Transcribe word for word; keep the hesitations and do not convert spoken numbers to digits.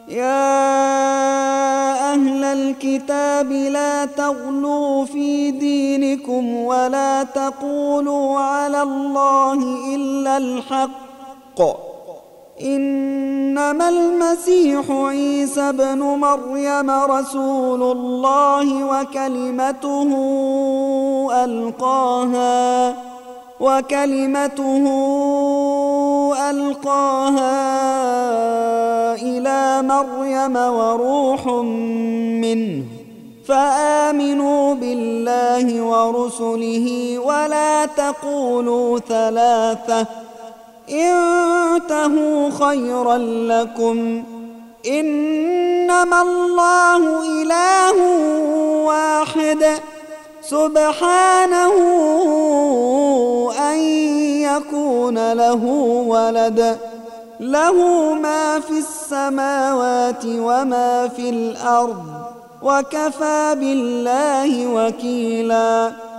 يا أهل الكتاب لا تغلوا في دينكم ولا تقولوا على الله إلا الحق إنما المسيح عيسى ابن مريم رسول الله وكلمته ألقاها وكلمته ألقاها إلى مريم وروح منه فآمنوا بالله ورسله ولا تقولوا ثلاثة انتهوا خيرا لكم إنما الله إله واحد سبحانه أن يكون له ولد له ما في السماوات وما في الأرض وكفى بالله وكيلا.